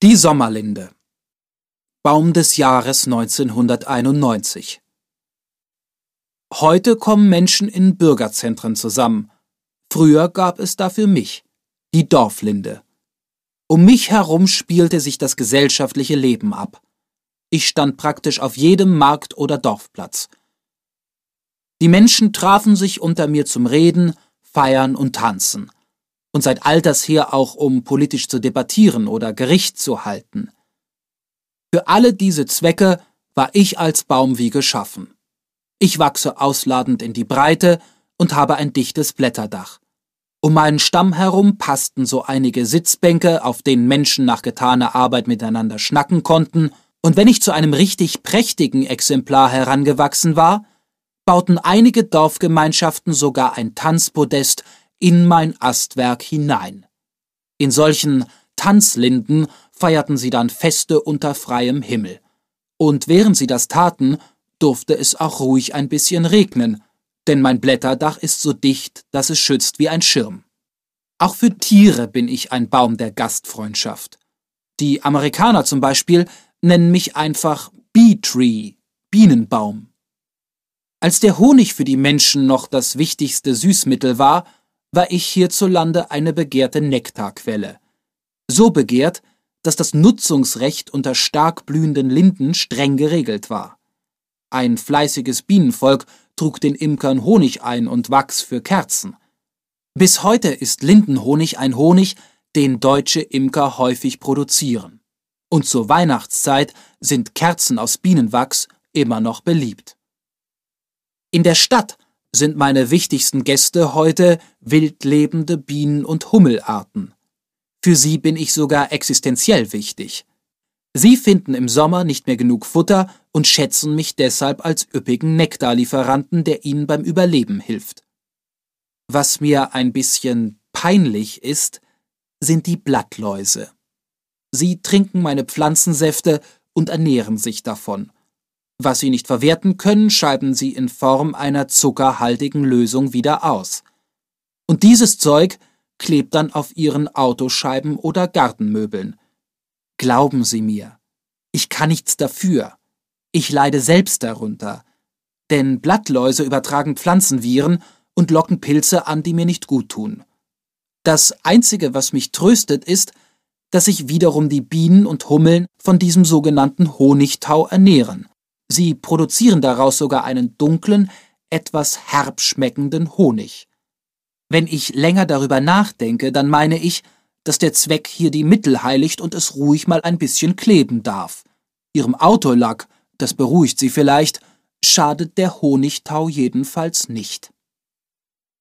Die Sommerlinde. Baum des Jahres 1991. Heute kommen Menschen in Bürgerzentren zusammen. Früher gab es dafür mich, die Dorflinde. Um mich herum spielte sich das gesellschaftliche Leben ab. Ich stand praktisch auf jedem Markt oder Dorfplatz. Die Menschen trafen sich unter mir zum Reden, Feiern und Tanzen. Und seit alters her auch, um politisch zu debattieren oder Gericht zu halten. Für alle diese Zwecke war ich als Baum wie geschaffen. Ich wachse ausladend in die Breite und habe ein dichtes Blätterdach. Um meinen Stamm herum passten so einige Sitzbänke, auf denen Menschen nach getaner Arbeit miteinander schnacken konnten, und wenn ich zu einem richtig prächtigen Exemplar herangewachsen war, bauten einige Dorfgemeinschaften sogar ein Tanzpodest in mein Astwerk hinein. In solchen Tanzlinden feierten sie dann Feste unter freiem Himmel. Und während sie das taten, durfte es auch ruhig ein bisschen regnen, denn mein Blätterdach ist so dicht, dass es schützt wie ein Schirm. Auch für Tiere bin ich ein Baum der Gastfreundschaft. Die Amerikaner zum Beispiel nennen mich einfach Bee Tree, Bienenbaum. Als der Honig für die Menschen noch das wichtigste Süßmittel war ich hierzulande eine begehrte Nektarquelle. So begehrt, dass das Nutzungsrecht unter stark blühenden Linden streng geregelt war. Ein fleißiges Bienenvolk trug den Imkern Honig ein und Wachs für Kerzen. Bis heute ist Lindenhonig ein Honig, den deutsche Imker häufig produzieren. Und zur Weihnachtszeit sind Kerzen aus Bienenwachs immer noch beliebt. In der Stadt sind meine wichtigsten Gäste heute wildlebende Bienen- und Hummelarten. Für sie bin ich sogar existenziell wichtig. Sie finden im Sommer nicht mehr genug Futter und schätzen mich deshalb als üppigen Nektarlieferanten, der ihnen beim Überleben hilft. Was mir ein bisschen peinlich ist, sind die Blattläuse. Sie trinken meine Pflanzensäfte und ernähren sich davon. Was sie nicht verwerten können, scheiden sie in Form einer zuckerhaltigen Lösung wieder aus. Und dieses Zeug klebt dann auf ihren Autoscheiben oder Gartenmöbeln. Glauben Sie mir, ich kann nichts dafür. Ich leide selbst darunter. Denn Blattläuse übertragen Pflanzenviren und locken Pilze an, die mir nicht gut tun. Das Einzige, was mich tröstet, ist, dass sich wiederum die Bienen und Hummeln von diesem sogenannten Honigtau ernähren. Sie produzieren daraus sogar einen dunklen, etwas herb schmeckenden Honig. Wenn ich länger darüber nachdenke, dann meine ich, dass der Zweck hier die Mittel heiligt und es ruhig mal ein bisschen kleben darf. Ihrem Autolack, das beruhigt Sie vielleicht, schadet der Honigtau jedenfalls nicht.